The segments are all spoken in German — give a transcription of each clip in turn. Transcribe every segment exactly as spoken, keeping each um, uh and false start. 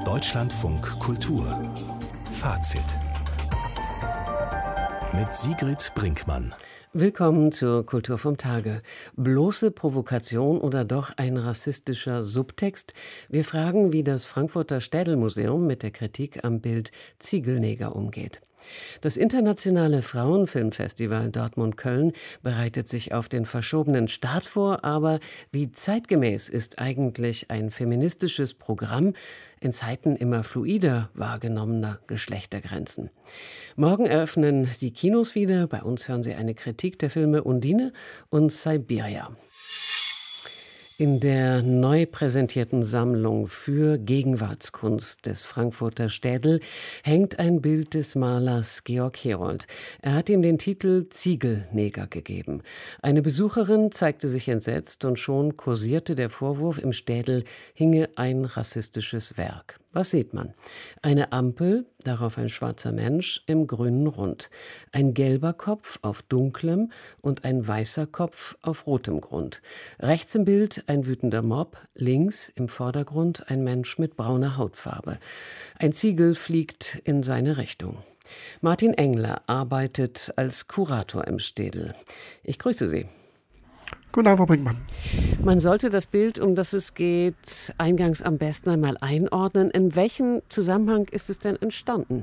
Deutschlandfunk Kultur Fazit mit Sigrid Brinkmann. Willkommen zur Kultur vom Tage. Bloße Provokation oder doch ein rassistischer Subtext? Wir fragen, wie das Frankfurter Städelmuseum mit der Kritik am Bild Ziegelneger umgeht. Das internationale Frauenfilmfestival Dortmund-Köln bereitet sich auf den verschobenen Start vor, aber wie zeitgemäß ist eigentlich ein feministisches Programm in Zeiten immer fluider wahrgenommener Geschlechtergrenzen? Morgen eröffnen die Kinos wieder. Bei uns hören Sie eine Kritik der Filme Undine und Siberia. In der neu präsentierten Sammlung für Gegenwartskunst des Frankfurter Städel hängt ein Bild des Malers Georg Herold. Er hat ihm den Titel Ziegelneger gegeben. Eine Besucherin zeigte sich entsetzt und schon kursierte der Vorwurf, im Städel hinge ein rassistisches Werk. Was sieht man? Eine Ampel, darauf ein schwarzer Mensch im grünen Rund. Ein gelber Kopf auf dunklem und ein weißer Kopf auf rotem Grund. Rechts im Bild ein wütender Mob, links im Vordergrund ein Mensch mit brauner Hautfarbe. Ein Ziegel fliegt in seine Richtung. Martin Engler arbeitet als Kurator im Städel. Ich grüße Sie. Guten Abend, Frau Brinkmann. Man sollte das Bild, um das es geht, eingangs am besten einmal einordnen. In welchem Zusammenhang ist es denn entstanden?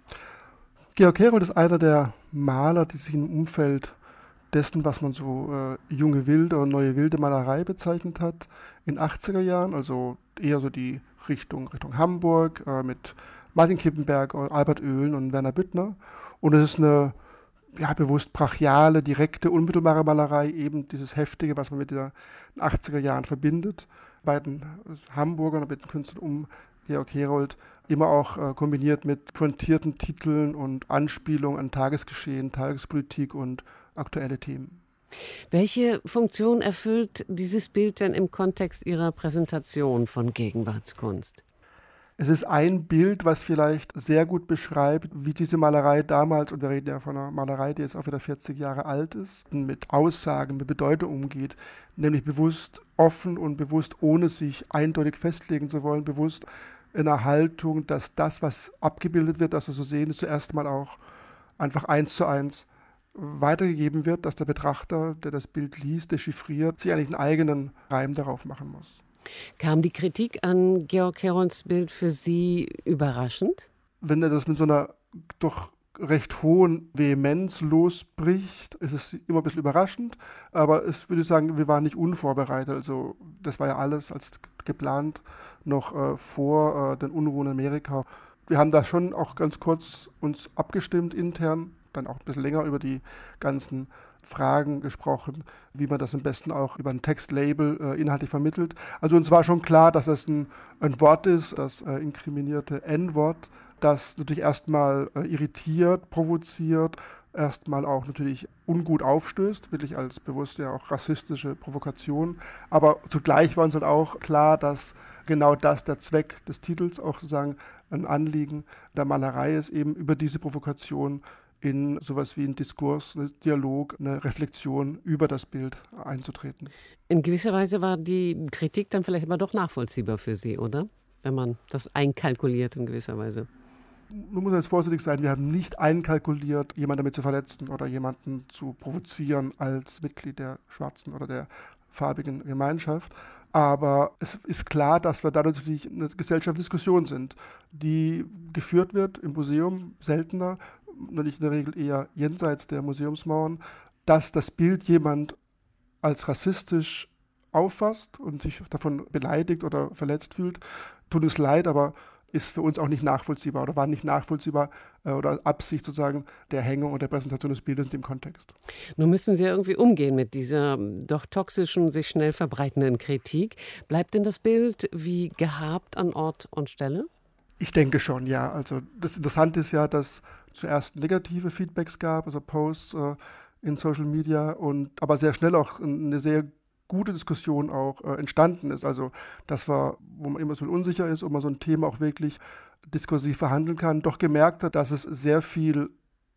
Georg Herold ist einer der Maler, die sich im Umfeld dessen, was man so äh, junge wilde oder neue wilde Malerei bezeichnet hat, in den achtziger Jahren, also eher so die Richtung, Richtung Hamburg, äh, mit Martin Kippenberg, Albert Oehlen und Werner Büttner. Und es ist eine ja, bewusst brachiale, direkte, unmittelbare Malerei, eben dieses Heftige, was man mit den achtziger Jahren verbindet. Bei den Hamburgern und mit den Künstlern um Georg Herold immer auch äh, kombiniert mit pointierten Titeln und Anspielungen an Tagesgeschehen, Tagespolitik und aktuelle Themen. Welche Funktion erfüllt dieses Bild denn im Kontext Ihrer Präsentation von Gegenwartskunst? Es ist ein Bild, was vielleicht sehr gut beschreibt, wie diese Malerei damals, und wir reden ja von einer Malerei, die jetzt auch wieder vierzig Jahre alt ist, mit Aussagen, mit Bedeutung umgeht, nämlich bewusst offen und bewusst, ohne sich eindeutig festlegen zu wollen, bewusst in einer Haltung, dass das, was abgebildet wird, das wir so sehen, zuerst mal auch einfach eins zu eins weitergegeben wird, dass der Betrachter, der das Bild liest, dechiffriert, sich eigentlich einen eigenen Reim darauf machen muss. Kam die Kritik an Georg Herolds Bild für Sie überraschend? Wenn er das mit so einer doch recht hohen Vehemenz losbricht, ist es immer ein bisschen überraschend. Aber es würde ich sagen, wir waren nicht unvorbereitet. Also das war ja alles als geplant noch äh, vor äh, den Unruhen in Amerika. Wir haben da schon auch ganz kurz uns abgestimmt intern, dann auch ein bisschen länger über die ganzen Fragen gesprochen, wie man das am besten auch über ein Textlabel äh, inhaltlich vermittelt. Also uns war schon klar, dass es ein, ein Wort ist, das äh, inkriminierte En-Wort, das natürlich erstmal äh, irritiert, provoziert, erstmal auch natürlich ungut aufstößt, wirklich als bewusste, ja auch rassistische Provokation. Aber zugleich war uns dann auch klar, dass genau das der Zweck des Titels, auch sozusagen ein Anliegen der Malerei ist, eben über diese Provokation in sowas wie einen Diskurs, einen Dialog, eine Reflexion über das Bild einzutreten. In gewisser Weise war die Kritik dann vielleicht aber doch nachvollziehbar für Sie, oder? Wenn man das einkalkuliert in gewisser Weise. Nun muss man jetzt vorsichtig sein, wir haben nicht einkalkuliert, jemanden damit zu verletzen oder jemanden zu provozieren als Mitglied der schwarzen oder der farbigen Gemeinschaft. Aber es ist klar, dass wir da natürlich eine Gesellschaftsdiskussion sind, die geführt wird im Museum seltener, natürlich in der Regel eher jenseits der Museumsmauern, dass das Bild jemand als rassistisch auffasst und sich davon beleidigt oder verletzt fühlt. Tut uns leid, aber ist für uns auch nicht nachvollziehbar oder war nicht nachvollziehbar äh, oder Absicht sozusagen der Hängung und der Präsentation des Bildes in dem Kontext. Nun müssen Sie ja irgendwie umgehen mit dieser doch toxischen, sich schnell verbreitenden Kritik. Bleibt denn das Bild wie gehabt an Ort und Stelle? Ich denke schon, ja. Also das Interessante ist ja, dass zuerst negative Feedbacks gab, also Posts äh, in Social Media, und aber sehr schnell auch eine sehr gute Diskussion auch äh, entstanden ist. Also das war, wo man immer so unsicher ist, ob man so ein Thema auch wirklich diskursiv verhandeln kann, doch gemerkt hat, dass es sehr viel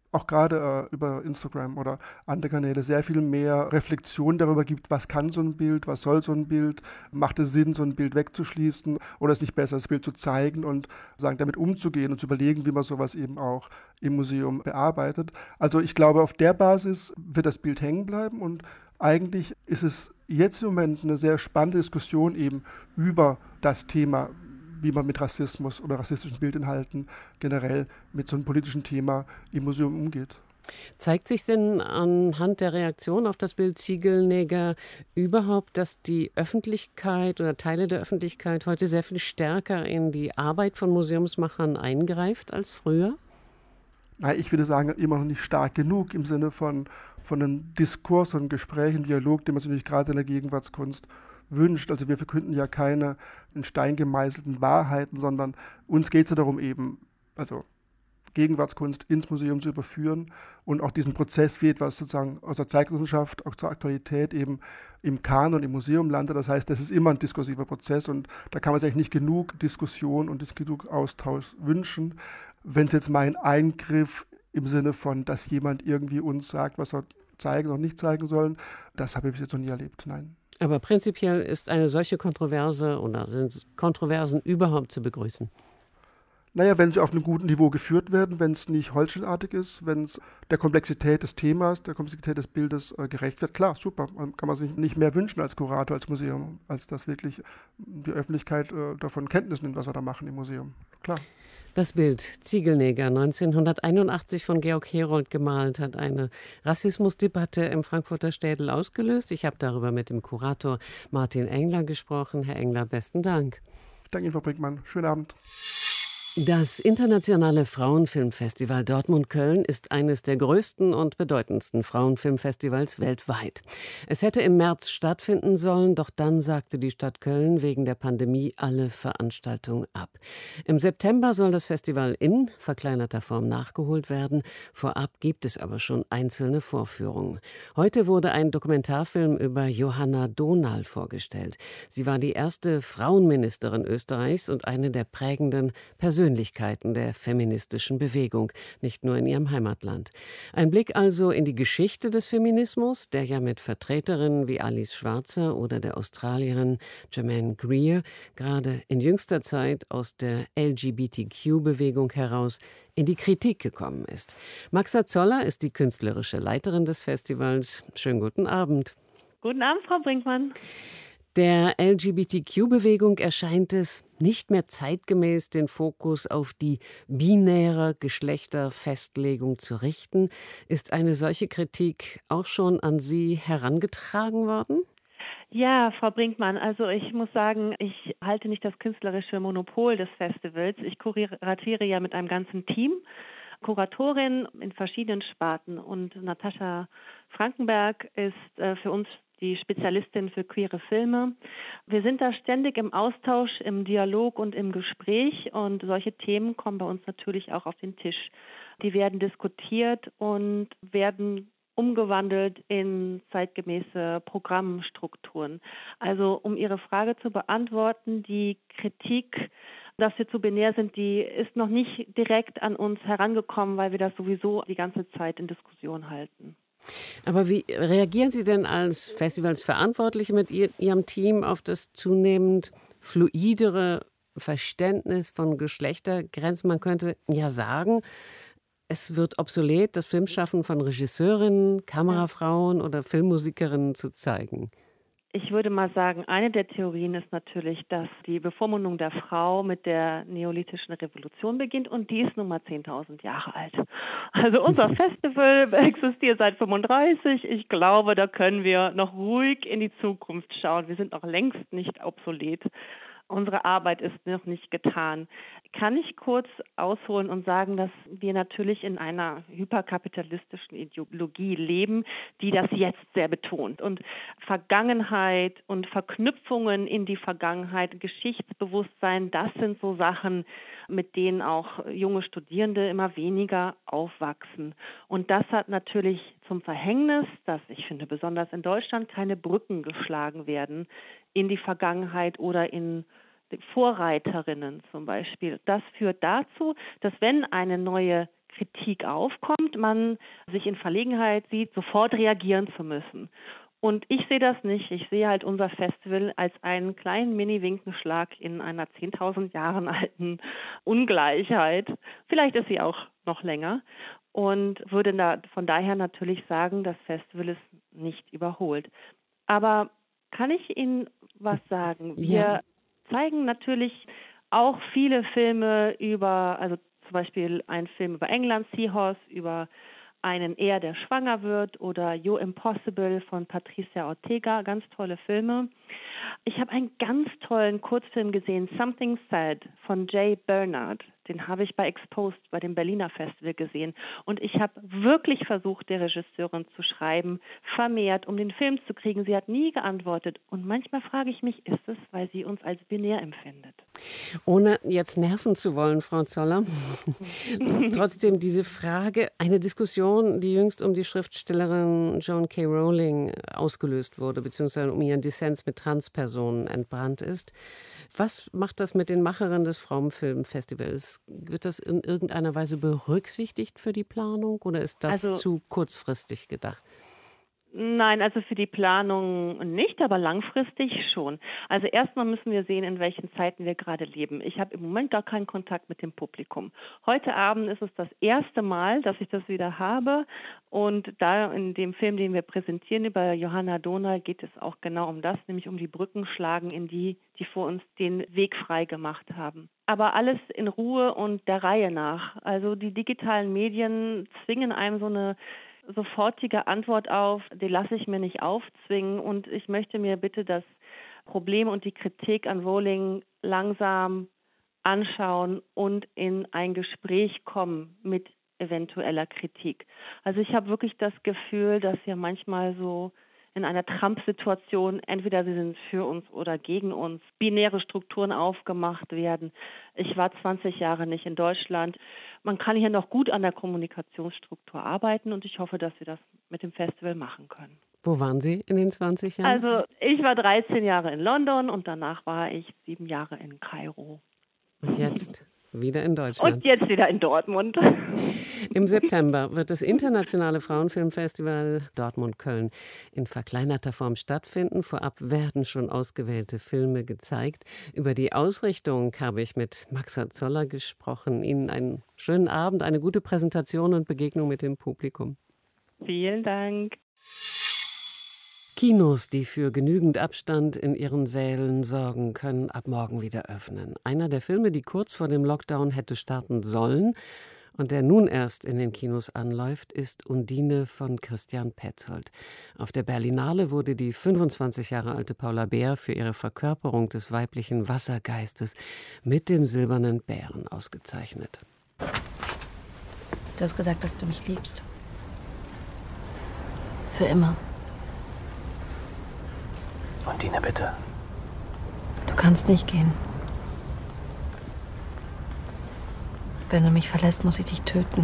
auch gerade äh, über Instagram oder andere Kanäle sehr viel mehr Reflexion darüber gibt, was kann so ein Bild, was soll so ein Bild, macht es Sinn, so ein Bild wegzuschließen oder ist es nicht besser, das Bild zu zeigen und sagen, damit umzugehen und zu überlegen, wie man sowas eben auch im Museum bearbeitet. Also ich glaube, auf der Basis wird das Bild hängen bleiben und eigentlich ist es jetzt im Moment eine sehr spannende Diskussion eben über das Thema, wie man mit Rassismus oder rassistischen Bildinhalten generell mit so einem politischen Thema im Museum umgeht. Zeigt sich denn anhand der Reaktion auf das Bild Ziegelneger überhaupt, dass die Öffentlichkeit oder Teile der Öffentlichkeit heute sehr viel stärker in die Arbeit von Museumsmachern eingreift als früher? Na, ich würde sagen, immer noch nicht stark genug im Sinne von, von einem Diskurs und Gespräch, einem Dialog, den man sich natürlich gerade in der Gegenwartskunst wünscht. Also wir verkünden ja keine in Stein gemeißelten Wahrheiten, sondern uns geht es ja darum eben, also Gegenwartskunst ins Museum zu überführen und auch diesen Prozess, wie etwas sozusagen aus der Zeitwissenschaft auch zur Aktualität eben im Kanon, im Museum landet. Das heißt, das ist immer ein diskursiver Prozess und da kann man sich eigentlich nicht genug Diskussion und nicht genug Austausch wünschen. Wenn es jetzt mal ein Eingriff im Sinne von, dass jemand irgendwie uns sagt, was wir zeigen und nicht zeigen sollen, das habe ich bis jetzt noch nie erlebt, nein. Aber prinzipiell ist eine solche Kontroverse oder sind Kontroversen überhaupt zu begrüßen? Naja, wenn sie auf einem guten Niveau geführt werden, wenn es nicht holzschnittartig ist, wenn es der Komplexität des Themas, der Komplexität des Bildes äh, gerecht wird, klar, super. Man kann man sich nicht mehr wünschen als Kurator, als Museum, als dass wirklich die Öffentlichkeit äh, davon Kenntnis nimmt, was wir da machen im Museum. Klar. Das Bild Ziegelneger, neunzehnhunderteinundachtzig von Georg Herold gemalt, hat eine Rassismusdebatte im Frankfurter Städel ausgelöst. Ich habe darüber mit dem Kurator Martin Engler gesprochen. Herr Engler, besten Dank. Ich danke Ihnen, Frau Brinkmann. Schönen Abend. Das Internationale Frauenfilmfestival Dortmund-Köln ist eines der größten und bedeutendsten Frauenfilmfestivals weltweit. Es hätte im März stattfinden sollen, doch dann sagte die Stadt Köln wegen der Pandemie alle Veranstaltungen ab. Im September soll das Festival in verkleinerter Form nachgeholt werden. Vorab gibt es aber schon einzelne Vorführungen. Heute wurde ein Dokumentarfilm über Johanna Dohnal vorgestellt. Sie war die erste Frauenministerin Österreichs und eine der prägenden Persönlichkeiten Persönlichkeiten der feministischen Bewegung, nicht nur in ihrem Heimatland. Ein Blick also in die Geschichte des Feminismus, der ja mit Vertreterinnen wie Alice Schwarzer oder der Australierin Germaine Greer gerade in jüngster Zeit aus der L G B T Q-Bewegung heraus in die Kritik gekommen ist. Maxa Zoller ist die künstlerische Leiterin des Festivals. Schönen guten Abend. Guten Abend, Frau Brinkmann. Der L G B T Q-Bewegung erscheint es nicht mehr zeitgemäß, den Fokus auf die binäre Geschlechterfestlegung zu richten. Ist eine solche Kritik auch schon an Sie herangetragen worden? Ja, Frau Brinkmann, also ich muss sagen, ich halte nicht das künstlerische Monopol des Festivals. Ich kuratiere ja mit einem ganzen Team. Kuratorin in verschiedenen Sparten und Natascha Frankenberg ist äh, für uns die Spezialistin für queere Filme. Wir sind da ständig im Austausch, im Dialog und im Gespräch und solche Themen kommen bei uns natürlich auch auf den Tisch. Die werden diskutiert und werden umgewandelt in zeitgemäße Programmstrukturen. Also um Ihre Frage zu beantworten, die Kritik, dass wir zu binär sind, die ist noch nicht direkt an uns herangekommen, weil wir das sowieso die ganze Zeit in Diskussion halten. Aber wie reagieren Sie denn als Festivalsverantwortliche mit ihr, Ihrem Team auf das zunehmend fluidere Verständnis von Geschlechtergrenzen? Man könnte ja sagen, es wird obsolet, das Filmschaffen von Regisseurinnen, Kamerafrauen oder Filmmusikerinnen zu zeigen. Ich würde mal sagen, eine der Theorien ist natürlich, dass die Bevormundung der Frau mit der neolithischen Revolution beginnt und die ist nun mal zehntausend Jahre alt. Also unser Festival existiert seit fünfunddreißig. Ich glaube, da können wir noch ruhig in die Zukunft schauen. Wir sind noch längst nicht obsolet. Unsere Arbeit ist noch nicht getan. Kann ich kurz ausholen und sagen, dass wir natürlich in einer hyperkapitalistischen Ideologie leben, die das jetzt sehr betont. Und Vergangenheit und Verknüpfungen in die Vergangenheit, Geschichtsbewusstsein, das sind so Sachen, mit denen auch junge Studierende immer weniger aufwachsen. Und das hat natürlich zum Verhängnis, dass ich finde, besonders in Deutschland keine Brücken geschlagen werden in die Vergangenheit oder in Vorreiterinnen zum Beispiel. Das führt dazu, dass wenn eine neue Kritik aufkommt, man sich in Verlegenheit sieht, sofort reagieren zu müssen. Und ich sehe das nicht. Ich sehe halt unser Festival als einen kleinen Mini-Winkenschlag in einer zehntausend Jahren alten Ungleichheit. Vielleicht ist sie auch noch länger. Und würde da von daher natürlich sagen, das Festival ist nicht überholt. Aber kann ich Ihnen was sagen? Wir Ja. zeigen natürlich auch viele Filme über, also zum Beispiel einen Film über England, Seahorse, über einen Eher, der schwanger wird, oder Yo Impossible von Patricia Ortega, ganz tolle Filme. Ich habe einen ganz tollen Kurzfilm gesehen, Something Sad von Jay Bernard. Den habe ich bei Exposed, bei dem Berliner Festival gesehen. Und ich habe wirklich versucht, der Regisseurin zu schreiben, vermehrt, um den Film zu kriegen. Sie hat nie geantwortet. Und manchmal frage ich mich, ist es, weil sie uns als binär empfindet? Ohne jetzt nerven zu wollen, Frau Zoller, trotzdem diese Frage, eine Diskussion, die jüngst um die Schriftstellerin Joan K. Rowling ausgelöst wurde, beziehungsweise um ihren Dissens mit Transpersonen entbrannt ist. Was macht das mit den Macherinnen des Frauenfilmfestivals? Wird das in irgendeiner Weise berücksichtigt für die Planung oder ist das Also, zu kurzfristig gedacht? Nein, also für die Planung nicht, aber langfristig schon. Also erstmal müssen wir sehen, in welchen Zeiten wir gerade leben. Ich habe im Moment gar keinen Kontakt mit dem Publikum. Heute Abend ist es das erste Mal, dass ich das wieder habe. Und da in dem Film, den wir präsentieren über Johanna Dohnal, geht es auch genau um das, nämlich um die Brücken schlagen, in die, die vor uns den Weg frei gemacht haben. Aber alles in Ruhe und der Reihe nach. Also die digitalen Medien zwingen einem so eine sofortige Antwort auf, die lasse ich mir nicht aufzwingen, und ich möchte mir bitte das Problem und die Kritik an Rowling langsam anschauen und in ein Gespräch kommen mit eventueller Kritik. Also ich habe wirklich das Gefühl, dass wir manchmal so in einer Trump-Situation, entweder sie sind für uns oder gegen uns, binäre Strukturen aufgemacht werden. Ich war zwanzig Jahre nicht in Deutschland. Man kann hier noch gut an der Kommunikationsstruktur arbeiten, und ich hoffe, dass wir das mit dem Festival machen können. Wo waren Sie in den zwanzig Jahren? Also ich war dreizehn Jahre in London und danach war ich sieben Jahre in Kairo. Und jetzt wieder in Deutschland. Und jetzt wieder in Dortmund. Im September wird das Internationale Frauenfilmfestival Dortmund-Köln in verkleinerter Form stattfinden. Vorab werden schon ausgewählte Filme gezeigt. Über die Ausrichtung habe ich mit Maxa Zoller gesprochen. Ihnen einen schönen Abend, eine gute Präsentation und Begegnung mit dem Publikum. Vielen Dank. Kinos, die für genügend Abstand in ihren Sälen sorgen, können ab morgen wieder öffnen. Einer der Filme, die kurz vor dem Lockdown hätte starten sollen und der nun erst in den Kinos anläuft, ist Undine von Christian Petzold. Auf der Berlinale wurde die fünfundzwanzig Jahre alte Paula Beer für ihre Verkörperung des weiblichen Wassergeistes mit dem silbernen Bären ausgezeichnet. Du hast gesagt, dass du mich liebst. Für immer. Undine, bitte. Du kannst nicht gehen. Wenn du mich verlässt, muss ich dich töten.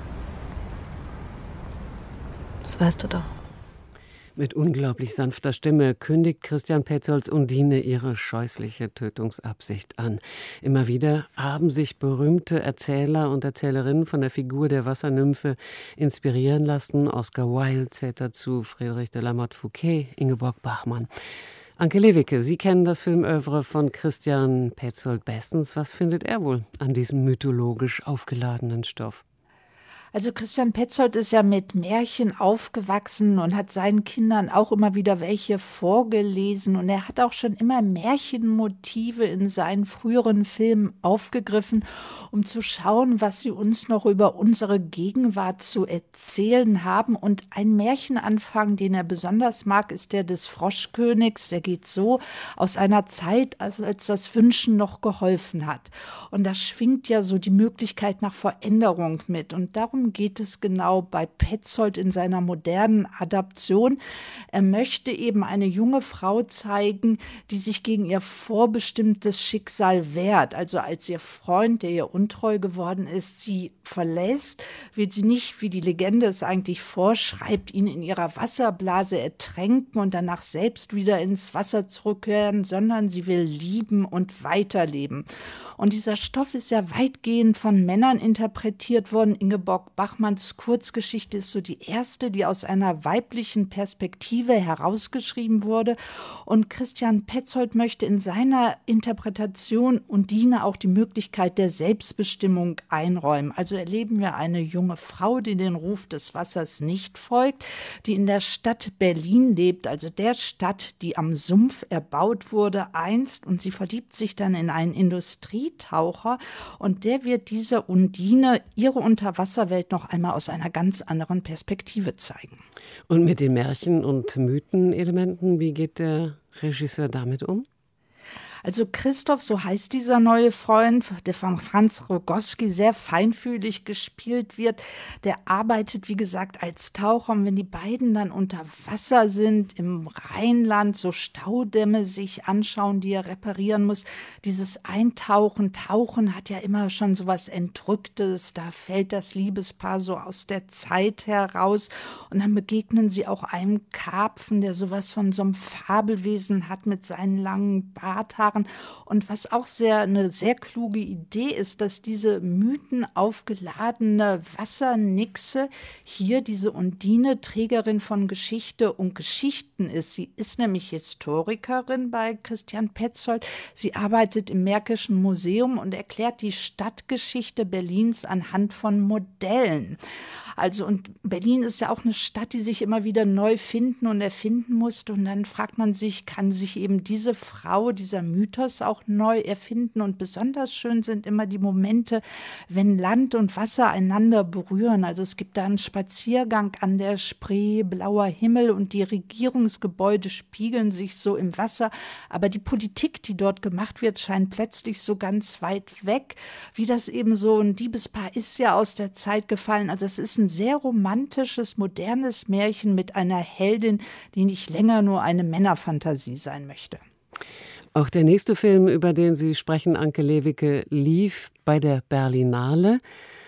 Das weißt du doch. Mit unglaublich sanfter Stimme kündigt Christian Petzolds Undine ihre scheußliche Tötungsabsicht an. Immer wieder haben sich berühmte Erzähler und Erzählerinnen von der Figur der Wassernymphe inspirieren lassen. Oscar Wilde zählt dazu, Friedrich de la Motte Fouquet, Ingeborg Bachmann. Anke Lewicke, Sie kennen das Filmœuvre von Christian Petzold bestens. Was findet er wohl an diesem mythologisch aufgeladenen Stoff? Also Christian Petzold ist ja mit Märchen aufgewachsen und hat seinen Kindern auch immer wieder welche vorgelesen. Und er hat auch schon immer Märchenmotive in seinen früheren Filmen aufgegriffen, um zu schauen, was sie uns noch über unsere Gegenwart zu erzählen haben. Und ein Märchenanfang, den er besonders mag, ist der des Froschkönigs. Der geht so: aus einer Zeit, als, als das Wünschen noch geholfen hat. Und da schwingt ja so die Möglichkeit nach Veränderung mit. Und darum worum geht es genau bei Petzold in seiner modernen Adaption? Er möchte eben eine junge Frau zeigen, die sich gegen ihr vorbestimmtes Schicksal wehrt. Also als ihr Freund, der ihr untreu geworden ist, sie verlässt, will sie nicht, wie die Legende es eigentlich vorschreibt, ihn in ihrer Wasserblase ertränken und danach selbst wieder ins Wasser zurückkehren, sondern sie will lieben und weiterleben. Und dieser Stoff ist ja weitgehend von Männern interpretiert worden. Ingeborg Bachmanns Kurzgeschichte ist so die erste, die aus einer weiblichen Perspektive herausgeschrieben wurde. Und Christian Petzold möchte in seiner Interpretation Undine auch die Möglichkeit der Selbstbestimmung einräumen. Also erleben wir eine junge Frau, die den Ruf des Wassers nicht folgt, die in der Stadt Berlin lebt, also der Stadt, die am Sumpf erbaut wurde einst, und sie verliebt sich dann in einen Industrietaucher und der wird dieser Undine ihre Unterwasserwelt noch einmal aus einer ganz anderen Perspektive zeigen. Und mit den Märchen- und Mythenelementen, wie geht der Regisseur damit um? Also Christoph, so heißt dieser neue Freund, der von Franz Rogowski sehr feinfühlig gespielt wird, der arbeitet, wie gesagt, als Taucher. Und wenn die beiden dann unter Wasser sind, im Rheinland, so Staudämme sich anschauen, die er reparieren muss, dieses Eintauchen, Tauchen hat ja immer schon so was Entrücktes, da fällt das Liebespaar so aus der Zeit heraus und dann begegnen sie auch einem Karpfen, der sowas von so einem Fabelwesen hat mit seinen langen Barthaaren. Und was auch sehr eine sehr kluge Idee ist, dass diese mythenaufgeladene Wassernixe hier diese Undine Trägerin von Geschichte und Geschichten ist. Sie ist nämlich Historikerin bei Christian Petzold. Sie arbeitet im Märkischen Museum und erklärt die Stadtgeschichte Berlins anhand von Modellen. Also und Berlin ist ja auch eine Stadt, die sich immer wieder neu finden und erfinden musste. Und dann fragt man sich, kann sich eben diese Frau, dieser Mythos auch neu erfinden? Und besonders schön sind immer die Momente, wenn Land und Wasser einander berühren. Also es gibt da einen Spaziergang an der Spree, blauer Himmel und die Regierungsgebäude spiegeln sich so im Wasser. Aber die Politik, die dort gemacht wird, scheint plötzlich so ganz weit weg, wie das eben so ein Diebespaar ist ja aus der Zeit gefallen. Also es ist ein sehr romantisches, modernes Märchen mit einer Heldin, die nicht länger nur eine Männerfantasie sein möchte. Auch der nächste Film, über den Sie sprechen, Anke Lewicke, lief bei der Berlinale.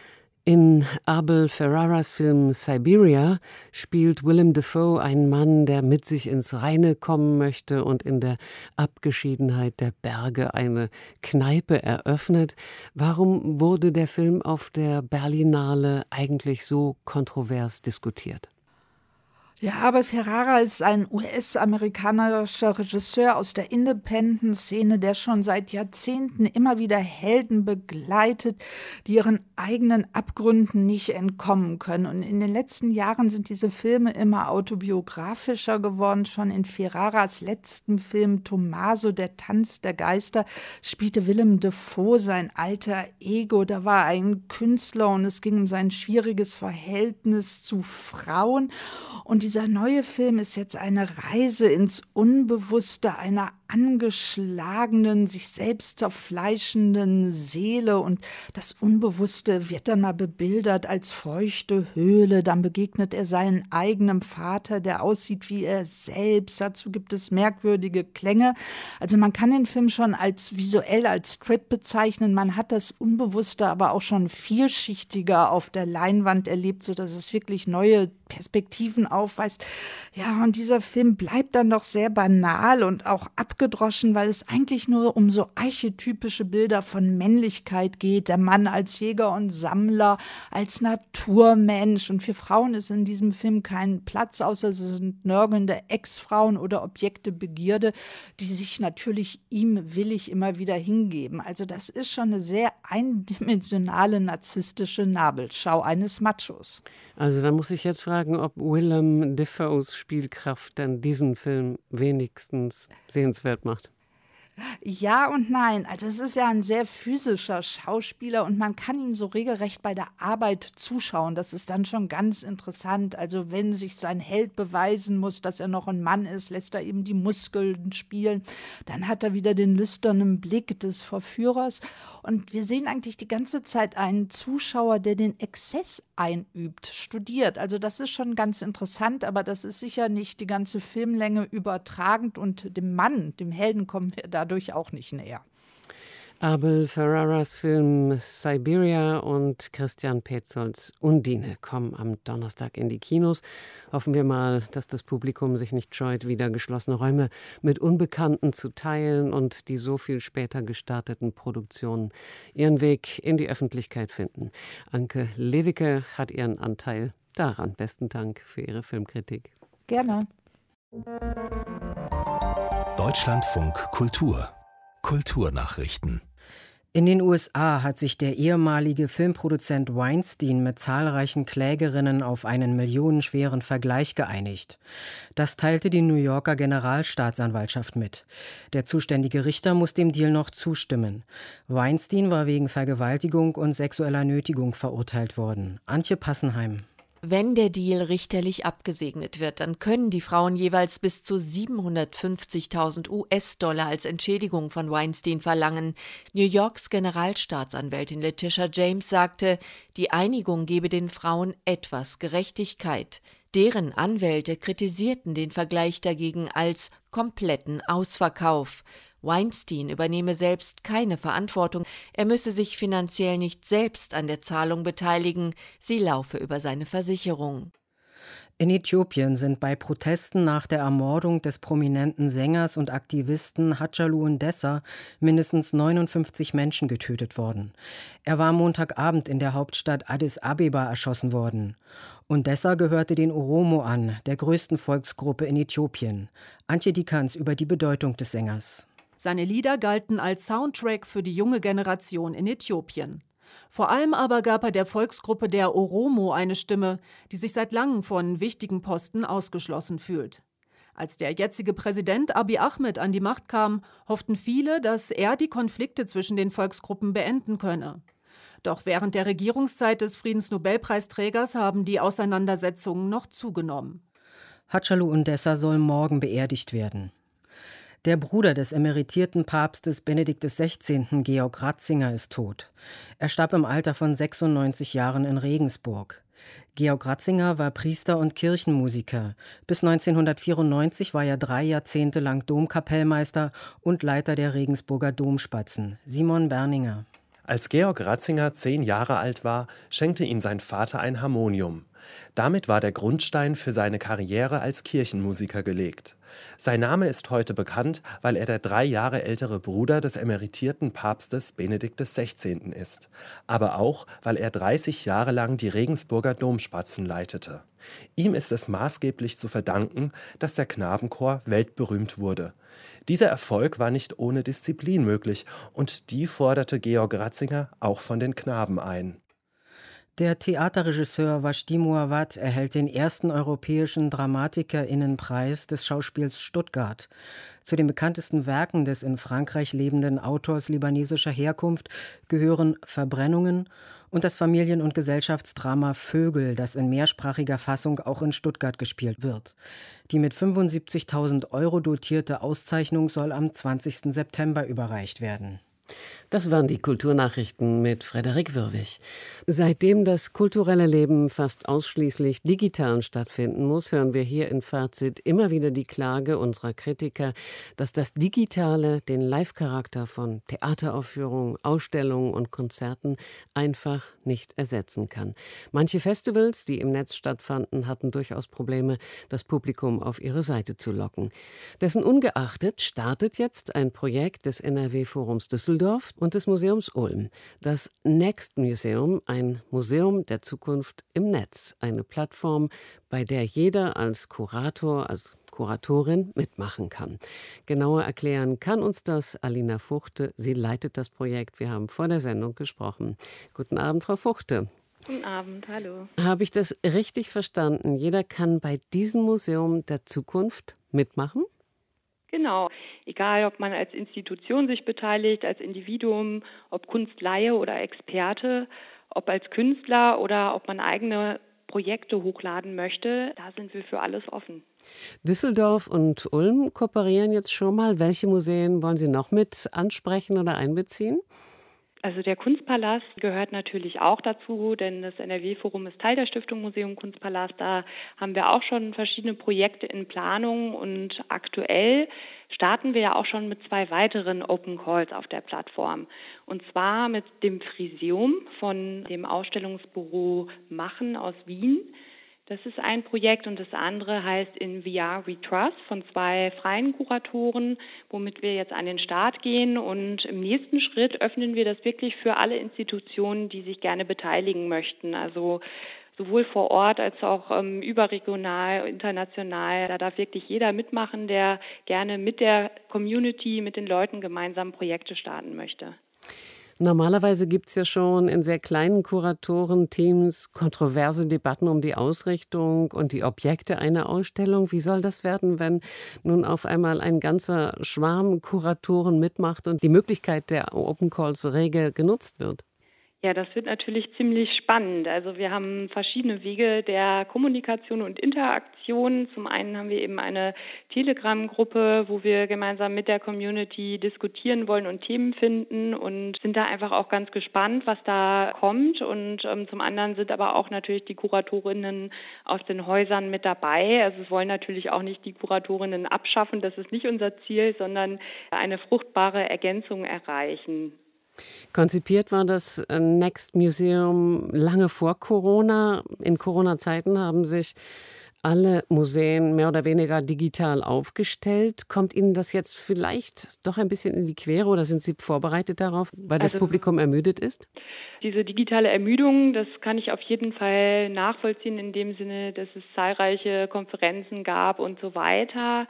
In Abel Ferraras Film Siberia spielt Willem Dafoe einen Mann, der mit sich ins Reine kommen möchte und in der Abgeschiedenheit der Berge eine Kneipe eröffnet. Warum wurde der Film auf der Berlinale eigentlich so kontrovers diskutiert? Ja, Abel Ferrara ist ein U S-amerikanischer Regisseur aus der Independent-Szene, der schon seit Jahrzehnten immer wieder Helden begleitet, die ihren eigenen Abgründen nicht entkommen können. Und in den letzten Jahren sind diese Filme immer autobiografischer geworden. Schon in Ferraras letzten Film Tommaso, der Tanz der Geister, spielte Willem Dafoe sein alter Ego. Da war er ein Künstler und es ging um sein schwieriges Verhältnis zu Frauen. Und dieser neue Film ist jetzt eine Reise ins Unbewusste einer angeschlagenen, sich selbst zerfleischenden Seele. Und das Unbewusste wird dann mal bebildert als feuchte Höhle. Dann begegnet er seinem eigenen Vater, der aussieht wie er selbst. Dazu gibt es merkwürdige Klänge. Also man kann den Film schon als visuell, als Strip bezeichnen. Man hat das Unbewusste aber auch schon vielschichtiger auf der Leinwand erlebt, sodass es wirklich neue Perspektiven aufweist. Ja, und dieser Film bleibt dann doch sehr banal und auch abgedroschen, weil es eigentlich nur um so archetypische Bilder von Männlichkeit geht. Der Mann als Jäger und Sammler, als Naturmensch. Und für Frauen ist in diesem Film kein Platz, außer es sind nörgelnde Ex-Frauen oder Objekte Begierde, die sich natürlich ihm willig immer wieder hingeben. Also das ist schon eine sehr eindimensionale narzisstische Nabelschau eines Machos. Also da muss ich jetzt fragen, ob Willem Dafoes Spielkraft dann diesen Film wenigstens sehenswert macht. Ja und nein. Also es ist ja ein sehr physischer Schauspieler und man kann ihm so regelrecht bei der Arbeit zuschauen. Das ist dann schon ganz interessant. Also wenn sich sein Held beweisen muss, dass er noch ein Mann ist, lässt er eben die Muskeln spielen. Dann hat er wieder den lüsternen Blick des Verführers. Und wir sehen eigentlich die ganze Zeit einen Zuschauer, der den Exzess einübt, studiert. Also das ist schon ganz interessant, aber das ist sicher nicht die ganze Filmlänge übertragend und dem Mann, dem Helden kommen wir dadurch auch nicht näher. Abel Ferraras Film Siberia und Christian Petzolds Undine kommen am Donnerstag in die Kinos. Hoffen wir mal, dass das Publikum sich nicht scheut, wieder geschlossene Räume mit Unbekannten zu teilen und die so viel später gestarteten Produktionen ihren Weg in die Öffentlichkeit finden. Anke Lewicke hat ihren Anteil daran. Besten Dank für Ihre Filmkritik. Gerne. Deutschlandfunk Kultur. Kulturnachrichten. In den U S A hat sich der ehemalige Filmproduzent Weinstein mit zahlreichen Klägerinnen auf einen millionenschweren Vergleich geeinigt. Das teilte die New Yorker Generalstaatsanwaltschaft mit. Der zuständige Richter muss dem Deal noch zustimmen. Weinstein war wegen Vergewaltigung und sexueller Nötigung verurteilt worden. Antje Passenheim. Wenn der Deal richterlich abgesegnet wird, dann können die Frauen jeweils bis zu siebenhundertfünfzigtausend U S-Dollar als Entschädigung von Weinstein verlangen. New Yorks Generalstaatsanwältin Letitia James sagte, die Einigung gebe den Frauen etwas Gerechtigkeit. Deren Anwälte kritisierten den Vergleich dagegen als kompletten Ausverkauf. Weinstein übernehme selbst keine Verantwortung, er müsse sich finanziell nicht selbst an der Zahlung beteiligen, sie laufe über seine Versicherung. In Äthiopien sind bei Protesten nach der Ermordung des prominenten Sängers und Aktivisten Hachalu Hundessa mindestens neunundfünfzig Menschen getötet worden. Er war Montagabend in der Hauptstadt Addis Abeba erschossen worden. Hundessa gehörte den Oromo an, der größten Volksgruppe in Äthiopien. Antje Dikans über die Bedeutung des Sängers. Seine Lieder galten als Soundtrack für die junge Generation in Äthiopien. Vor allem aber gab er der Volksgruppe der Oromo eine Stimme, die sich seit langem von wichtigen Posten ausgeschlossen fühlt. Als der jetzige Präsident Abiy Ahmed an die Macht kam, hofften viele, dass er die Konflikte zwischen den Volksgruppen beenden könne. Doch während der Regierungszeit des Friedensnobelpreisträgers haben die Auseinandersetzungen noch zugenommen. Hachalu Hundessa soll morgen beerdigt werden. Der Bruder des emeritierten Papstes Benedikt der Sechzehnte., Georg Ratzinger, ist tot. Er starb im Alter von sechsundneunzig Jahren in Regensburg. Georg Ratzinger war Priester und Kirchenmusiker. Bis neunzehnhundertvierundneunzig war er drei Jahrzehnte lang Domkapellmeister und Leiter der Regensburger Domspatzen. Simon Berninger. Als Georg Ratzinger zehn Jahre alt war, schenkte ihm sein Vater ein Harmonium. Damit war der Grundstein für seine Karriere als Kirchenmusiker gelegt. Sein Name ist heute bekannt, weil er der drei Jahre ältere Bruder des emeritierten Papstes Benedikt der Sechzehnte. Ist. Aber auch, weil er dreißig Jahre lang die Regensburger Domspatzen leitete. Ihm ist es maßgeblich zu verdanken, dass der Knabenchor weltberühmt wurde. Dieser Erfolg war nicht ohne Disziplin möglich und die forderte Georg Ratzinger auch von den Knaben ein. Der Theaterregisseur Vashti Mouawad erhält den ersten europäischen DramatikerInnenpreis des Schauspiels Stuttgart. Zu den bekanntesten Werken des in Frankreich lebenden Autors libanesischer Herkunft gehören Verbrennungen und das Familien- und Gesellschaftsdrama Vögel, das in mehrsprachiger Fassung auch in Stuttgart gespielt wird. Die mit fünfundsiebzigtausend Euro dotierte Auszeichnung soll am zwanzigsten September überreicht werden. Das waren die Kulturnachrichten mit Frederik Wirwig. Seitdem das kulturelle Leben fast ausschließlich digital stattfinden muss, hören wir hier in Fazit immer wieder die Klage unserer Kritiker, dass das Digitale den Live-Charakter von Theateraufführungen, Ausstellungen und Konzerten einfach nicht ersetzen kann. Manche Festivals, die im Netz stattfanden, hatten durchaus Probleme, das Publikum auf ihre Seite zu locken. Dessen ungeachtet startet jetzt ein Projekt des N R W-Forums Düsseldorf und des Museums Ulm. Das Next Museum, ein Museum der Zukunft im Netz. Eine Plattform, bei der jeder als Kurator, als Kuratorin mitmachen kann. Genauer erklären kann uns das Alina Fuchte. Sie leitet das Projekt. Wir haben vor der Sendung gesprochen. Guten Abend, Frau Fuchte. Guten Abend, hallo. Habe ich das richtig verstanden? Jeder kann bei diesem Museum der Zukunft mitmachen? Genau. Egal, ob man als Institution sich beteiligt, als Individuum, ob Kunstleihe oder Experte, ob als Künstler oder ob man eigene Projekte hochladen möchte, da sind wir für alles offen. Düsseldorf und Ulm kooperieren jetzt schon mal. Welche Museen wollen Sie noch mit ansprechen oder einbeziehen? Also der Kunstpalast gehört natürlich auch dazu, denn das N R W-Forum ist Teil der Stiftung Museum Kunstpalast. Da haben wir auch schon verschiedene Projekte in Planung und aktuell starten wir ja auch schon mit zwei weiteren Open Calls auf der Plattform. Und zwar mit dem Friseum von dem Ausstellungsbüro Machen aus Wien. Das ist ein Projekt und das andere heißt In V R We Trust von zwei freien Kuratoren, womit wir jetzt an den Start gehen. Und im nächsten Schritt öffnen wir das wirklich für alle Institutionen, die sich gerne beteiligen möchten. Also sowohl vor Ort als auch ähm, überregional, international. Da darf wirklich jeder mitmachen, der gerne mit der Community, mit den Leuten gemeinsam Projekte starten möchte. Normalerweise gibt es ja schon in sehr kleinen Kuratorenteams kontroverse Debatten um die Ausrichtung und die Objekte einer Ausstellung. Wie soll das werden, wenn nun auf einmal ein ganzer Schwarm Kuratoren mitmacht und die Möglichkeit der Open Calls rege genutzt wird? Ja, das wird natürlich ziemlich spannend. Also wir haben verschiedene Wege der Kommunikation und Interaktion. Zum einen haben wir eben eine Telegram-Gruppe, wo wir gemeinsam mit der Community diskutieren wollen und Themen finden und sind da einfach auch ganz gespannt, was da kommt. Und ähm, zum anderen sind aber auch natürlich die Kuratorinnen aus den Häusern mit dabei. Also wir wollen natürlich auch nicht die Kuratorinnen abschaffen, das ist nicht unser Ziel, sondern eine fruchtbare Ergänzung erreichen. Konzipiert war das Next Museum lange vor Corona. In Corona-Zeiten haben sich alle Museen mehr oder weniger digital aufgestellt. Kommt Ihnen das jetzt vielleicht doch ein bisschen in die Quere oder sind Sie vorbereitet darauf, weil das also, Publikum ermüdet ist? Diese digitale Ermüdung, das kann ich auf jeden Fall nachvollziehen in dem Sinne, dass es zahlreiche Konferenzen gab und so weiter.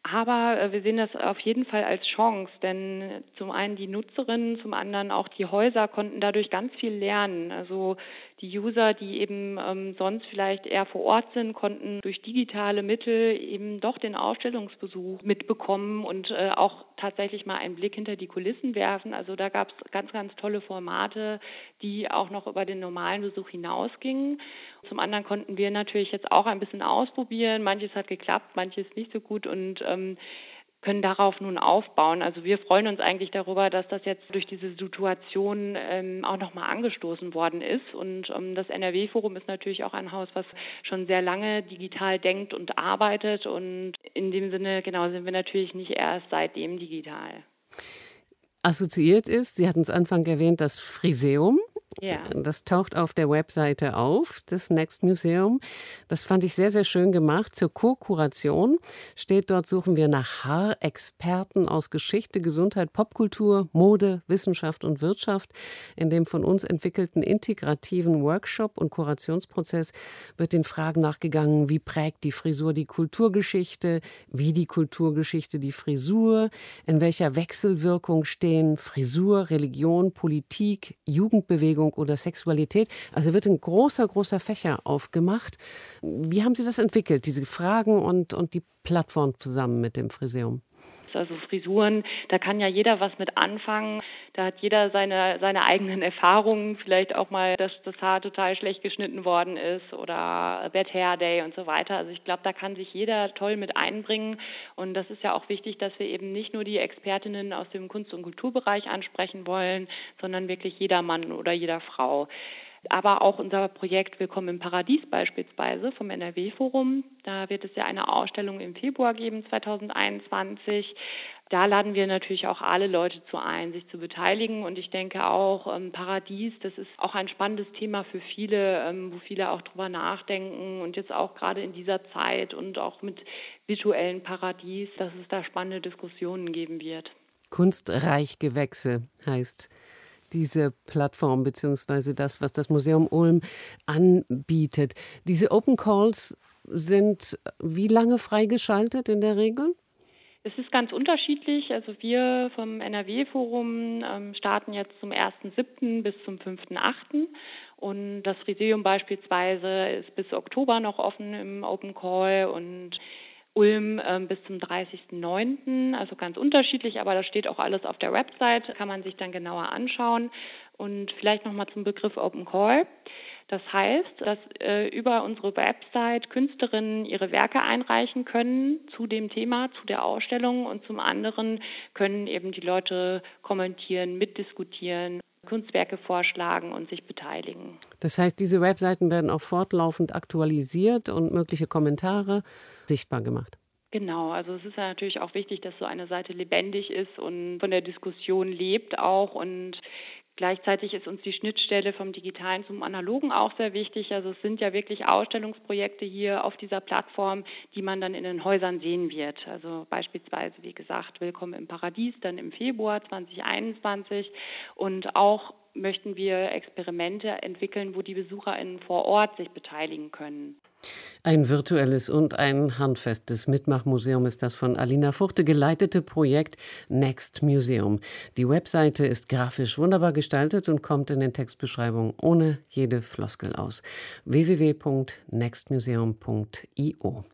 Aber wir sehen das auf jeden Fall als Chance, denn zum einen die Nutzerinnen, zum anderen auch die Häuser konnten dadurch ganz viel lernen. Also die User, die eben ähm, sonst vielleicht eher vor Ort sind, konnten durch digitale Mittel eben doch den Ausstellungsbesuch mitbekommen und äh, auch tatsächlich mal einen Blick hinter die Kulissen werfen. Also da gab es ganz, ganz tolle Formate, die auch noch über den normalen Besuch hinausgingen. Zum anderen konnten wir natürlich jetzt auch ein bisschen ausprobieren. Manches hat geklappt, manches nicht so gut und ähm, können darauf nun aufbauen. Also wir freuen uns eigentlich darüber, dass das jetzt durch diese Situation ähm, auch nochmal angestoßen worden ist. Und ähm, das N R W-Forum ist natürlich auch ein Haus, was schon sehr lange digital denkt und arbeitet. Und in dem Sinne, genau, sind wir natürlich nicht erst seitdem digital. Assoziiert ist, Sie hatten es Anfang erwähnt, das Friseum. Ja. Das taucht auf der Webseite auf, das Next Museum. Das fand ich sehr, sehr schön gemacht. Zur Co-Kuration steht dort, suchen wir nach Haarexperten aus Geschichte, Gesundheit, Popkultur, Mode, Wissenschaft und Wirtschaft. In dem von uns entwickelten integrativen Workshop und Kurationsprozess wird den Fragen nachgegangen, wie prägt die Frisur die Kulturgeschichte, wie die Kulturgeschichte die Frisur, in welcher Wechselwirkung stehen Frisur, Religion, Politik, Jugendbewegung oder Sexualität. Also wird ein großer, großer Fächer aufgemacht. Wie haben Sie das entwickelt, diese Fragen und, und die Plattform zusammen mit dem Friseum? Also Frisuren, da kann ja jeder was mit anfangen. Da hat jeder seine seine eigenen Erfahrungen. Vielleicht auch mal, dass das Haar total schlecht geschnitten worden ist oder Bad Hair Day und so weiter. Also ich glaube, da kann sich jeder toll mit einbringen. Und das ist ja auch wichtig, dass wir eben nicht nur die Expertinnen aus dem Kunst- und Kulturbereich ansprechen wollen, sondern wirklich jeder Mann oder jeder Frau. Aber auch unser Projekt Willkommen im Paradies beispielsweise vom N R W-Forum. Da wird es ja eine Ausstellung im Februar geben, zwanzig einundzwanzig. Da laden wir natürlich auch alle Leute zu ein, sich zu beteiligen. Und ich denke auch, ähm, Paradies, das ist auch ein spannendes Thema für viele, ähm, wo viele auch drüber nachdenken. Und jetzt auch gerade in dieser Zeit und auch mit virtuellen Paradies, dass es da spannende Diskussionen geben wird. Kunstreichgewächse heißt diese Plattform beziehungsweise das, was das Museum Ulm anbietet. Diese Open Calls sind wie lange freigeschaltet in der Regel? Es ist ganz unterschiedlich. Also wir vom N R W-Forum ähm, starten jetzt zum ersten siebten bis zum fünften achten Und das Friseum beispielsweise ist bis Oktober noch offen im Open Call und Ulm ähm, bis zum dreißigsten neunten Also ganz unterschiedlich, aber das steht auch alles auf der Website, kann man sich dann genauer anschauen. Und vielleicht nochmal zum Begriff Open Call. Das heißt, dass äh, über unsere Website Künstlerinnen ihre Werke einreichen können zu dem Thema, zu der Ausstellung, und zum anderen können eben die Leute kommentieren, mitdiskutieren, Kunstwerke vorschlagen und sich beteiligen. Das heißt, diese Webseiten werden auch fortlaufend aktualisiert und mögliche Kommentare sichtbar gemacht. Genau, also es ist ja natürlich auch wichtig, dass so eine Seite lebendig ist und von der Diskussion lebt auch, und gleichzeitig ist uns die Schnittstelle vom Digitalen zum Analogen auch sehr wichtig. Also es sind ja wirklich Ausstellungsprojekte hier auf dieser Plattform, die man dann in den Häusern sehen wird. Also beispielsweise, wie gesagt, Willkommen im Paradies dann im Februar zwanzig einundzwanzig. Und auch möchten wir Experimente entwickeln, wo die BesucherInnen vor Ort sich beteiligen können. Ein virtuelles und ein handfestes Mitmachmuseum ist das von Alina Furte geleitete Projekt Next Museum. Die Webseite ist grafisch wunderbar gestaltet und kommt in den Textbeschreibungen ohne jede Floskel aus. w w w punkt next museum punkt i o.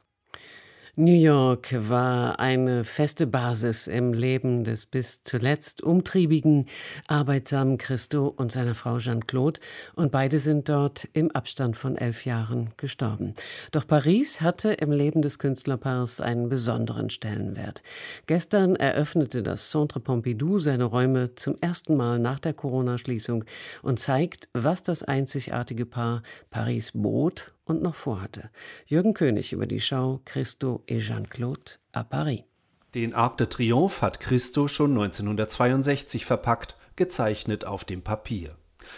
New York war eine feste Basis im Leben des bis zuletzt umtriebigen, arbeitsamen Christo und seiner Frau Jeanne-Claude, und beide sind dort im Abstand von elf Jahren gestorben. Doch Paris hatte im Leben des Künstlerpaars einen besonderen Stellenwert. Gestern eröffnete das Centre Pompidou seine Räume zum ersten Mal nach der Corona-Schließung und zeigt, was das einzigartige Paar Paris bot und noch vorhatte. Jürgen König über die Schau Christo et Jeanne-Claude à Paris. Den Arc de Triomphe hat Christo schon neunzehnhundertzweiundsechzig verpackt, gezeichnet auf dem Papier.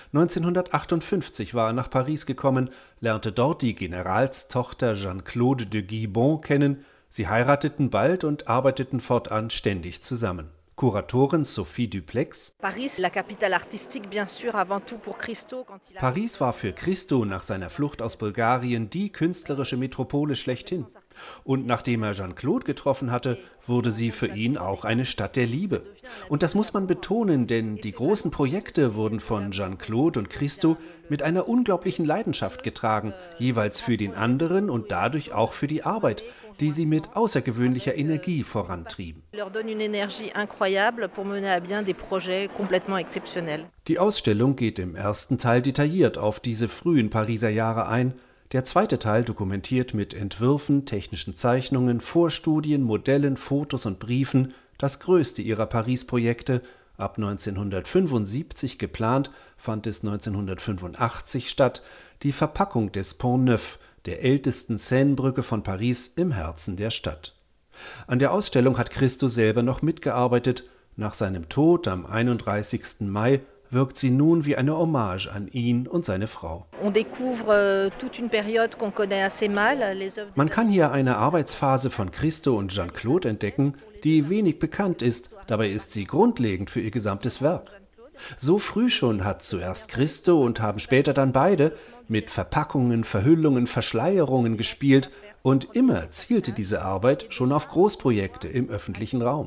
neunzehnhundertachtundfünfzig war er nach Paris gekommen, lernte dort die Generalstochter Jeanne-Claude de Guibon kennen. Sie heirateten bald und arbeiteten fortan ständig zusammen. Kuratorin Sophie Duplex: Paris war für Christo nach seiner Flucht aus Bulgarien die künstlerische Metropole schlechthin. Und nachdem er Jeanne-Claude getroffen hatte, wurde sie für ihn auch eine Stadt der Liebe. Und das muss man betonen, denn die großen Projekte wurden von Jeanne-Claude und Christo mit einer unglaublichen Leidenschaft getragen, jeweils für den anderen und dadurch auch für die Arbeit, die sie mit außergewöhnlicher Energie vorantrieben. Die Ausstellung geht im ersten Teil detailliert auf diese frühen Pariser Jahre ein. Der zweite Teil dokumentiert mit Entwürfen, technischen Zeichnungen, Vorstudien, Modellen, Fotos und Briefen das größte ihrer Paris-Projekte. Ab neunzehnhundertfünfundsiebzig geplant, fand es neunzehnhundertfünfundachtzig statt, die Verpackung des Pont Neuf, der ältesten Seinebrücke von Paris im Herzen der Stadt. An der Ausstellung hat Christo selber noch mitgearbeitet. Nach seinem Tod am einunddreißigsten Mai wirkt sie nun wie eine Hommage an ihn und seine Frau. Man kann hier eine Arbeitsphase von Christo und Jeanne-Claude entdecken, die wenig bekannt ist, dabei ist sie grundlegend für ihr gesamtes Werk. So früh schon hat zuerst Christo und haben später dann beide mit Verpackungen, Verhüllungen, Verschleierungen gespielt, und immer zielte diese Arbeit schon auf Großprojekte im öffentlichen Raum.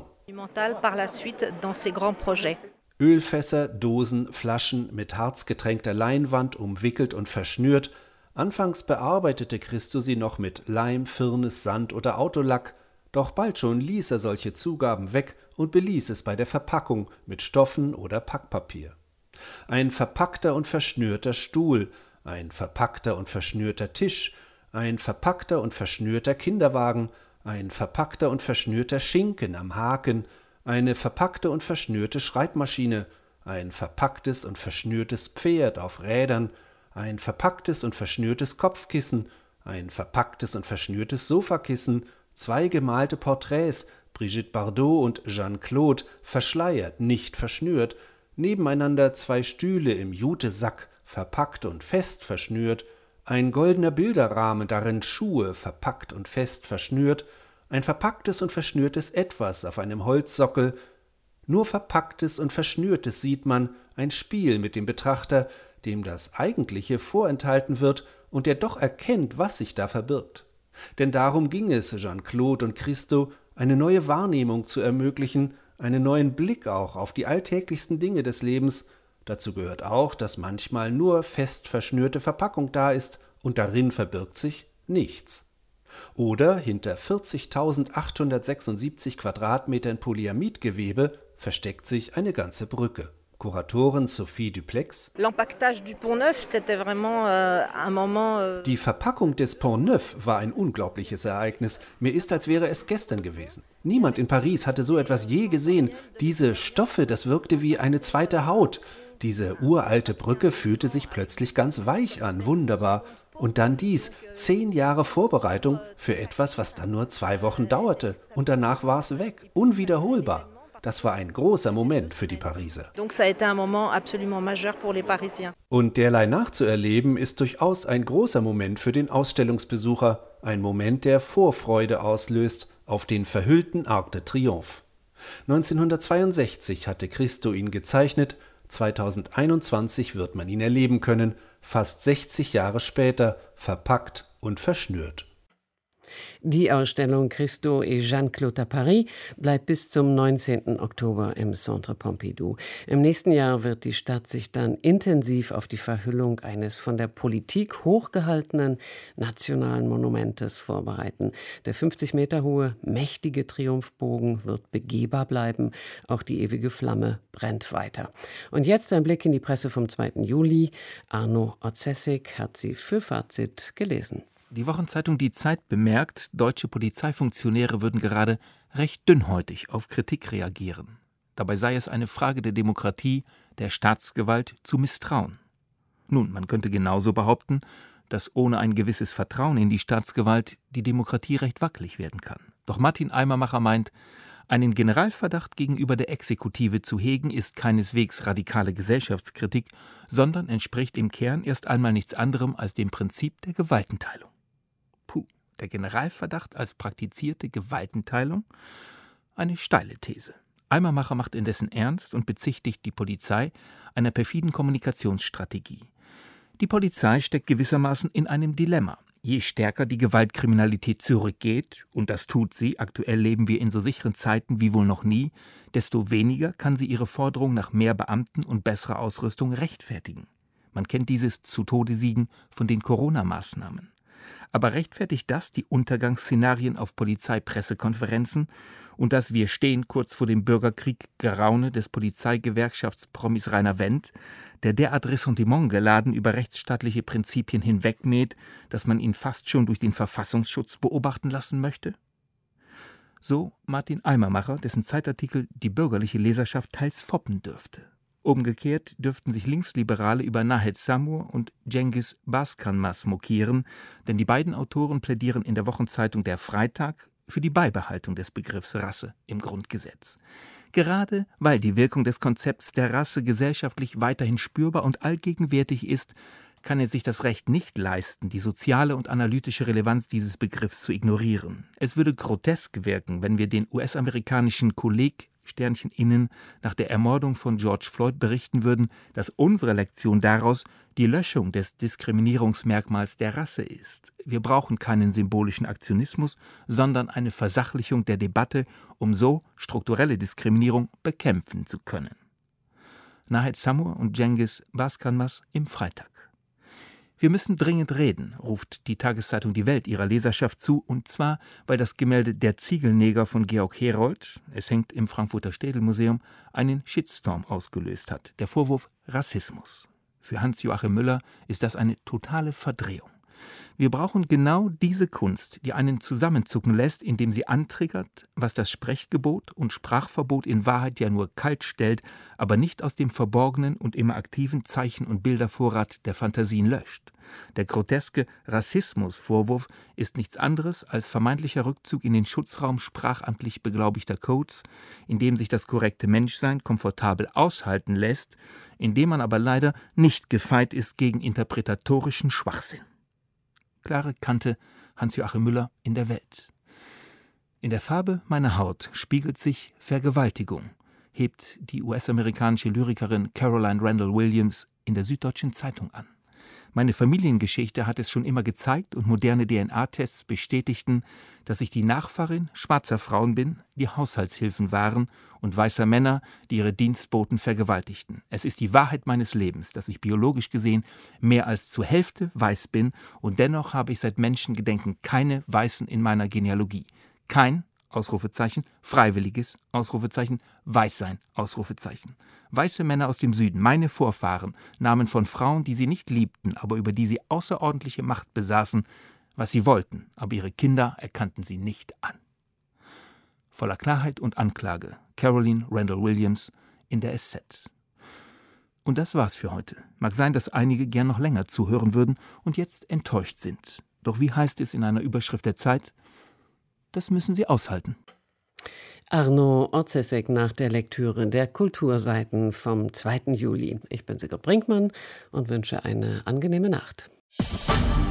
Ölfässer, Dosen, Flaschen mit harzgetränkter Leinwand umwickelt und verschnürt. Anfangs bearbeitete Christo sie noch mit Leim, Firnis, Sand oder Autolack, doch bald schon ließ er solche Zugaben weg und beließ es bei der Verpackung mit Stoffen oder Packpapier. Ein verpackter und verschnürter Stuhl, ein verpackter und verschnürter Tisch, ein verpackter und verschnürter Kinderwagen, ein verpackter und verschnürter Schinken am Haken, eine verpackte und verschnürte Schreibmaschine, ein verpacktes und verschnürtes Pferd auf Rädern, ein verpacktes und verschnürtes Kopfkissen, ein verpacktes und verschnürtes Sofakissen, zwei gemalte Porträts, Brigitte Bardot und Jeanne-Claude, verschleiert, nicht verschnürt, nebeneinander zwei Stühle im Jutesack, verpackt und fest verschnürt, ein goldener Bilderrahmen, darin Schuhe, verpackt und fest verschnürt, ein verpacktes und verschnürtes Etwas auf einem Holzsockel. Nur Verpacktes und Verschnürtes sieht man, ein Spiel mit dem Betrachter, dem das Eigentliche vorenthalten wird und der doch erkennt, was sich da verbirgt. Denn darum ging es Jeanne-Claude und Christo, eine neue Wahrnehmung zu ermöglichen, einen neuen Blick auch auf die alltäglichsten Dinge des Lebens. Dazu gehört auch, dass manchmal nur fest verschnürte Verpackung da ist und darin verbirgt sich nichts. Oder hinter vierzigtausendachthundertsechsundsiebzig Quadratmetern Polyamidgewebe versteckt sich eine ganze Brücke. Kuratorin Sophie Duplex: Die Verpackung des Pont Neuf war ein unglaubliches Ereignis. Mir ist, als wäre es gestern gewesen. Niemand in Paris hatte so etwas je gesehen. Diese Stoffe, das wirkte wie eine zweite Haut. Diese uralte Brücke fühlte sich plötzlich ganz weich an, wunderbar. Und dann dies, zehn Jahre Vorbereitung für etwas, was dann nur zwei Wochen dauerte. Und danach war es weg, unwiederholbar. Das war ein großer Moment für die Pariser. Und derlei nachzuerleben ist durchaus ein großer Moment für den Ausstellungsbesucher. Ein Moment, der Vorfreude auslöst auf den verhüllten Arc de Triomphe. neunzehnhundertzweiundsechzig hatte Christo ihn gezeichnet. zweitausendeinundzwanzig wird man ihn erleben können, fast sechzig Jahre später, verpackt und verschnürt. Die Ausstellung Christo et Jeanne-Claude à Paris bleibt bis zum neunzehnten Oktober im Centre Pompidou. Im nächsten Jahr wird die Stadt sich dann intensiv auf die Verhüllung eines von der Politik hochgehaltenen nationalen Monumentes vorbereiten. Der fünfzig Meter hohe, mächtige Triumphbogen wird begehbar bleiben. Auch die ewige Flamme brennt weiter. Und jetzt ein Blick in die Presse vom zweiten Juli. Arno Otzesik hat sie für Fazit gelesen. Die Wochenzeitung Die Zeit bemerkt, deutsche Polizeifunktionäre würden gerade recht dünnhäutig auf Kritik reagieren. Dabei sei es eine Frage der Demokratie, der Staatsgewalt zu misstrauen. Nun, man könnte genauso behaupten, dass ohne ein gewisses Vertrauen in die Staatsgewalt die Demokratie recht wackelig werden kann. Doch Martin Eimermacher meint, einen Generalverdacht gegenüber der Exekutive zu hegen, ist keineswegs radikale Gesellschaftskritik, sondern entspricht im Kern erst einmal nichts anderem als dem Prinzip der Gewaltenteilung. Puh, der Generalverdacht als praktizierte Gewaltenteilung? Eine steile These. Eimermacher macht indessen ernst und bezichtigt die Polizei einer perfiden Kommunikationsstrategie. Die Polizei steckt gewissermaßen in einem Dilemma. Je stärker die Gewaltkriminalität zurückgeht, und das tut sie, aktuell leben wir in so sicheren Zeiten wie wohl noch nie, desto weniger kann sie ihre Forderung nach mehr Beamten und besserer Ausrüstung rechtfertigen. Man kennt dieses Zu-Tode-Siegen von den Corona-Maßnahmen. Aber rechtfertigt das die Untergangsszenarien auf Polizeipressekonferenzen und das Wir stehen kurz vor dem Bürgerkrieg Geraune des Polizeigewerkschaftspromis Rainer Wendt, der derart Ressentiment geladen über rechtsstaatliche Prinzipien hinwegmäht, dass man ihn fast schon durch den Verfassungsschutz beobachten lassen möchte? So Martin Eimermacher, dessen Zeitartikel die bürgerliche Leserschaft teils foppen dürfte. Umgekehrt dürften sich Linksliberale über Nahed Samur und Cengiz Baskanmas mokieren, denn die beiden Autoren plädieren in der Wochenzeitung Der Freitag für die Beibehaltung des Begriffs Rasse im Grundgesetz. Gerade weil die Wirkung des Konzepts der Rasse gesellschaftlich weiterhin spürbar und allgegenwärtig ist, kann er sich das Recht nicht leisten, die soziale und analytische Relevanz dieses Begriffs zu ignorieren. Es würde grotesk wirken, wenn wir den U S-amerikanischen Kolleg Sternchen innen nach der Ermordung von George Floyd berichten würden, dass unsere Lektion daraus die Löschung des Diskriminierungsmerkmals der Rasse ist. Wir brauchen keinen symbolischen Aktionismus, sondern eine Versachlichung der Debatte, um so strukturelle Diskriminierung bekämpfen zu können. Nahed Samur und Cengiz Baskanmas im Freitag. Wir müssen dringend reden, ruft die Tageszeitung Die Welt ihrer Leserschaft zu, und zwar, weil das Gemälde Der Ziegelneger von Georg Herold, es hängt im Frankfurter Städelmuseum, einen Shitstorm ausgelöst hat. Der Vorwurf Rassismus. Für Hans-Joachim Müller ist das eine totale Verdrehung. Wir brauchen genau diese Kunst, die einen zusammenzucken lässt, indem sie antriggert, was das Sprechgebot und Sprachverbot in Wahrheit ja nur kalt stellt, aber nicht aus dem verborgenen und immer aktiven Zeichen- und Bildervorrat der Fantasien löscht. Der groteske Rassismusvorwurf ist nichts anderes als vermeintlicher Rückzug in den Schutzraum sprachamtlich beglaubigter Codes, in dem sich das korrekte Menschsein komfortabel aushalten lässt, in dem man aber leider nicht gefeit ist gegen interpretatorischen Schwachsinn. Klare Kante, Hans-Joachim Müller in der Welt. In der Farbe meiner Haut spiegelt sich Vergewaltigung, hebt die U S-amerikanische Lyrikerin Caroline Randall Williams in der Süddeutschen Zeitung an. Meine Familiengeschichte hat es schon immer gezeigt und moderne D N A-Tests bestätigten, dass ich die Nachfahrin schwarzer Frauen bin, die Haushaltshilfen waren und weißer Männer, die ihre Dienstboten vergewaltigten. Es ist die Wahrheit meines Lebens, dass ich biologisch gesehen mehr als zur Hälfte weiß bin und dennoch habe ich seit Menschengedenken keine Weißen in meiner Genealogie. Kein Ausrufezeichen, freiwilliges, Ausrufezeichen, Weißsein, Ausrufezeichen. Weiße Männer aus dem Süden, meine Vorfahren, nahmen von Frauen, die sie nicht liebten, aber über die sie außerordentliche Macht besaßen, was sie wollten, aber ihre Kinder erkannten sie nicht an. Voller Klarheit und Anklage, Caroline Randall Williams in der S Z. Und das war's für heute. Mag sein, dass einige gern noch länger zuhören würden und jetzt enttäuscht sind. Doch wie heißt es in einer Überschrift der Zeit? Das müssen Sie aushalten. Arno Orzesek nach der Lektüre der Kulturseiten vom zweiten Juli. Ich bin Sigrid Brinkmann und wünsche eine angenehme Nacht.